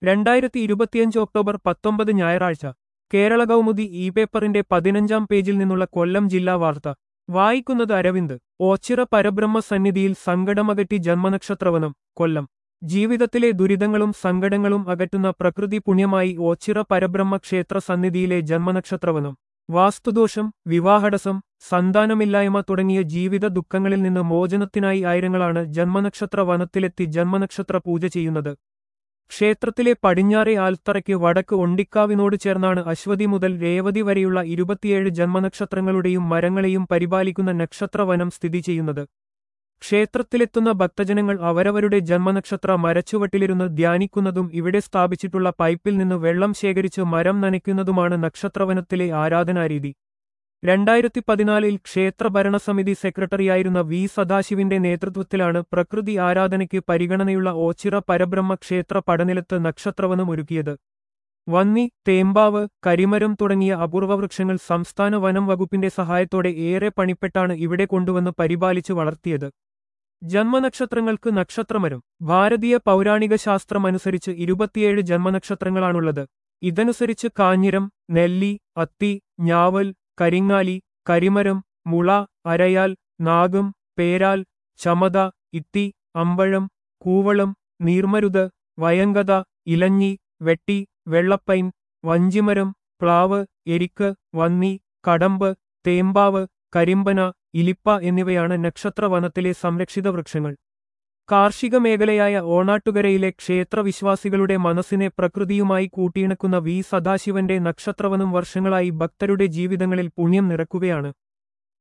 2025 October 19 ഞായറാഴ്ച കേരള കൗമുദി ഈ പേപ്പറിന്റെ 15-ാം പേജിൽ നിന്നുള്ള കൊല്ലം ജില്ലാ വാർത്ത വായിക്കുന്നത് അരവിന്ദ്. ഓച്ചിറ പരബ്രഹ്മ സന്നിധിയിൽ സങ്കടമകറ്റി ജന്മനക്ഷത്രവനം. കൊല്ലം. ജീവിതത്തിലെ ദുരിതങ്ങളും സങ്കടങ്ങളും അകറ്റുന്ന പ്രകൃതി പുണ്യമായി ഓച്ചിറ പരബ്രഹ്മ ക്ഷേത്ര സന്നിധിയിലെ ജന്മനക്ഷത്രവനം. വാസ്തുദോഷം, വിവാഹടസം, സന്താനമില്ലായ്മ തുടങ്ങിയ ജീവിത ദുഃഖങ്ങളിൽ നിന്ന് മോചനത്തിനായി ആയിരങ്ങളാണ് ജന്മനക്ഷത്ര വനത്തിലെത്തി ജന്മനക്ഷത്ര പൂജ ചെയ്യുന്നത്. ക്ഷേത്രത്തിലെ പടിഞ്ഞാറേ ആൽത്തറയ്ക്ക് വടക്ക് ഒണ്ടിക്കാവിനോട് ചേർന്നാണ് അശ്വതി മുതൽ രേവതി വരെയുള്ള 27 ജന്മനക്ഷത്രങ്ങളുടെയും മരങ്ങളെയും പരിപാലിക്കുന്ന നക്ഷത്രവനം സ്ഥിതി ചെയ്യുന്നത്. ക്ഷേത്രത്തിലെത്തുന്ന ഭക്തജനങ്ങൾ അവരവരുടെ ജന്മനക്ഷത്ര മരച്ചുവട്ടിലിരുന്ന് ധ്യാനിക്കുന്നതും ഇവിടെ സ്ഥാപിച്ചിട്ടുള്ള പൈപ്പിൽ നിന്ന് വെള്ളം ശേഖരിച്ച് മരം നനയ്ക്കുന്നതുമാണ് നക്ഷത്രവനത്തിലെ ആരാധനാരീതി. 2014-ൽ ക്ഷേത്ര ഭരണസമിതി സെക്രട്ടറിയായിരുന്ന വി സദാശിവന്റെ നേതൃത്വത്തിലാണ് പ്രകൃതി ആരാധനയ്ക്ക് പരിഗണനയുള്ള ഓച്ചിറ പരബ്രഹ്മ ക്ഷേത്ര പടനിലത്ത് നക്ഷത്രവനം ഒരുക്കിയത്. വന്നി, തേമ്പാവ്, കരിമരം തുടങ്ങിയ അപൂർവവൃക്ഷങ്ങൾ സംസ്ഥാന വനം വകുപ്പിന്റെ സഹായത്തോടെ ഏറെ പണിപ്പെട്ടാണ് ഇവിടെ കൊണ്ടുവന്ന് പരിപാലിച്ചു വളർത്തിയത്. ജന്മനക്ഷത്രങ്ങൾക്ക് നക്ഷത്രമരം. ഭാരതീയ പൗരാണിക ശാസ്ത്രമനുസരിച്ച് 27 ജന്മനക്ഷത്രങ്ങളാണുള്ളത്. ഇതനുസരിച്ച് കാഞ്ഞിരം, നെല്ലി, അത്തി, ഞാവൽ, കരിങ്ങാലി, കരിമരം, മുള, അരയാൽ, നാഗം, പേരാൽ, ചമത, ഇത്തി, അമ്പഴം, കൂവളം, നീർമരുത്, വയങ്കത, ഇലഞ്ഞി, വെട്ടി, വെള്ളപ്പൈൻ, വഞ്ചിമരം, പ്ലാവ്, എരിക്ക്, വന്നി, കടമ്പ്, തേമ്പാവ്, കരിമ്പന, ഇലിപ്പ എന്നിവയാണ് നക്ഷത്രവനത്തിലെ സംരക്ഷിത വൃക്ഷങ്ങൾ. കാർഷിക മേഖലയായ ഓണാട്ടുകരയിലെ ക്ഷേത്രവിശ്വാസികളുടെ മനസ്സിനെ പ്രകൃതിയുമായി കൂട്ടിയിണക്കുന്ന വി സദാശിവന്റെ നക്ഷത്രവനം വർഷങ്ങളായി ഭക്തരുടെ ജീവിതങ്ങളിൽ പുണ്യം നിറക്കുകയാണ്.